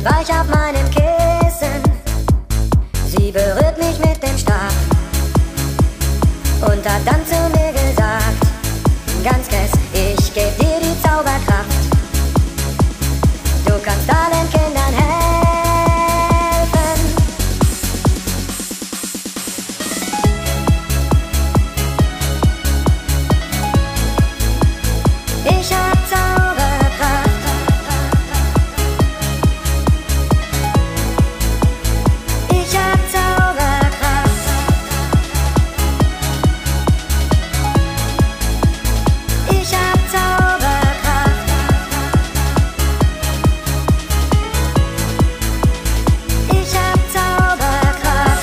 weich auf meinem Kissen. Sie berührt mich mit dem Stab und hat dann zu mir gesagt, ganz fest, ich geb dir die Zauberkraft. Du kannst allen Kindern helfen. Ich hab Zauberkraft. Ich hab Zauberkraft. Ich hab Zauberkraft. Ich hab Zauberkraft.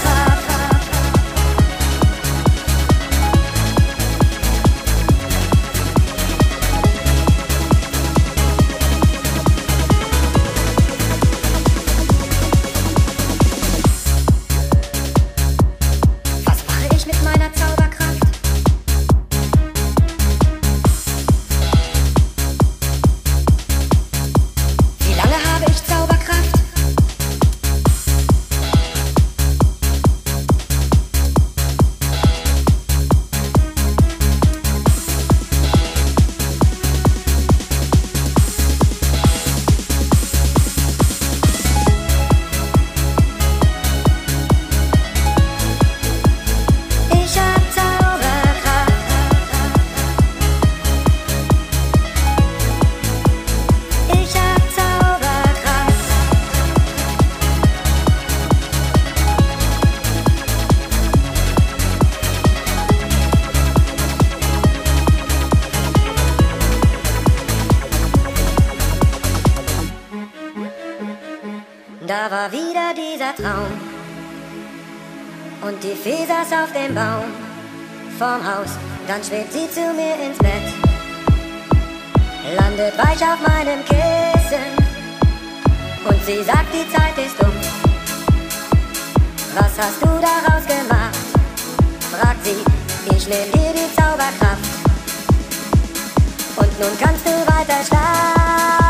Was mache ich mit meiner Zauberkraft? Wie lange habe ich Zauberkraft? Ich hab Zauberkraft. Ich hab Zauberkraft. Da war wieder dieser Traum und die Fee saß auf dem Baum vorm Haus. Dann schwebt sie zu mir ins Bett, landet weich auf meinem Kissen und sie sagt, die Zeit ist um. Was hast du daraus gemacht? Fragt sie, ich nehm dir die Zauberkraft und nun kannst du weiter schlafen.